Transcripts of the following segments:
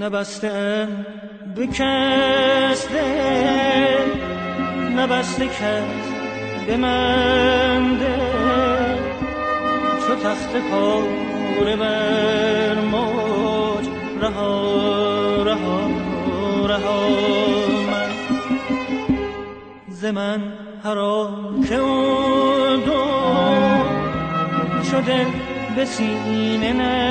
نبسته به کس دل، نبسته کس به من دل، چو تخت پاره بر موج رها رها رها من ز من هر آن که او دور شده به سینه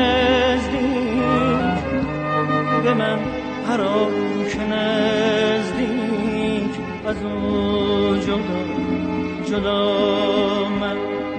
نزدیک، به من هر آن که نزدیک از او جدا جدا من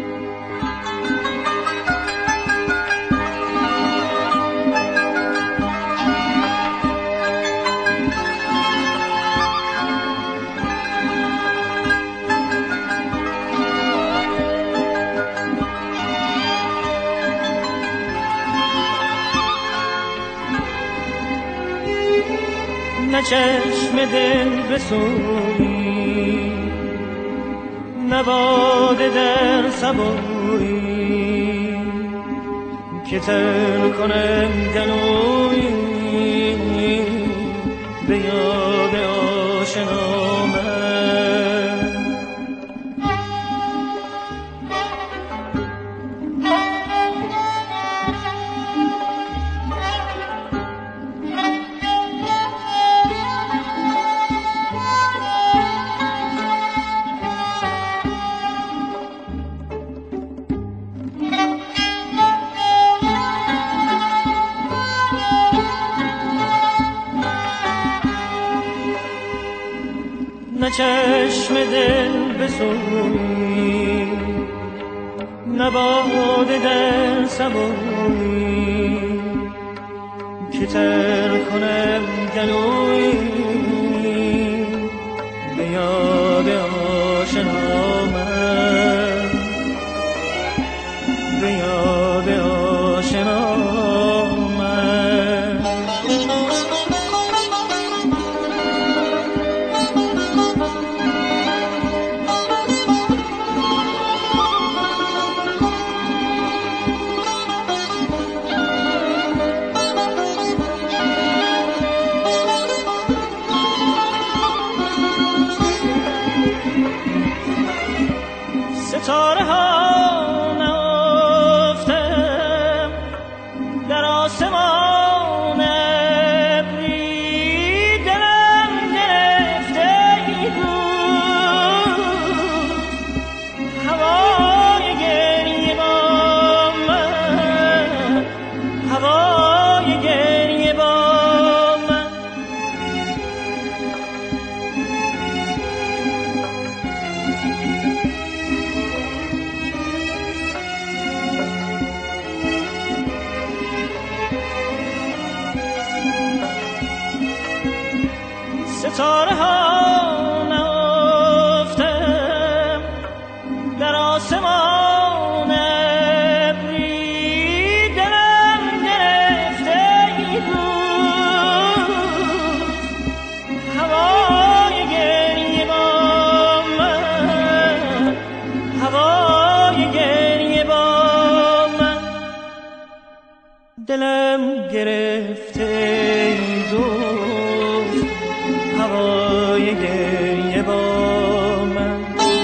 نه چشم دل بسویی، نه باده در صبویی که تر کنم گلویی به یاد آشنا من. نه چشم دل بسویی، نه باده در صبویی که تر کنم گلویی به یاد آشنا من، به یاد آشنا من. ستاره ها نافتم در آسمان ابری، دلم گرفته روز هوای گریه با من، هوای گریه با من. ستاره ها نافتم در آسمان ابری، دلم گرفته روز هوای گریه با من، هوای گریه با من. دلم گرفته دوست هوای گریه با من.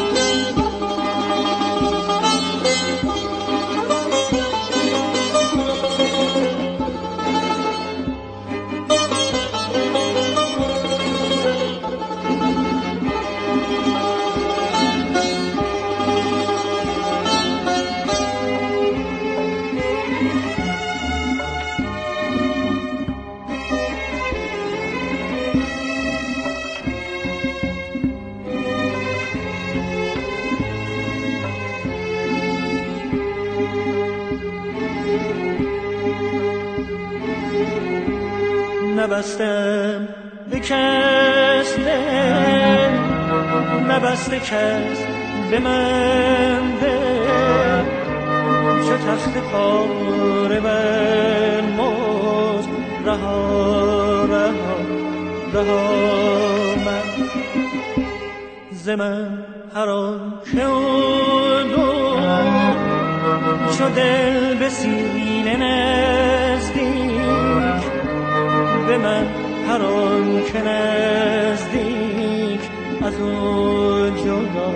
نبستم به کس دل، نبسته کس به من دل، چو تخت پاره بر موج رها رها رها من ز من هر آن که او دور شو دل به سینه نزدیک، به من هر آن که نزدیک از او جدا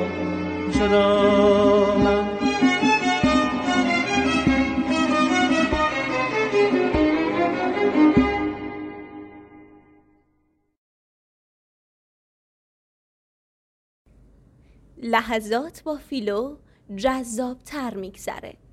من. لحظات با فیلو جذاب‌تر میگذره.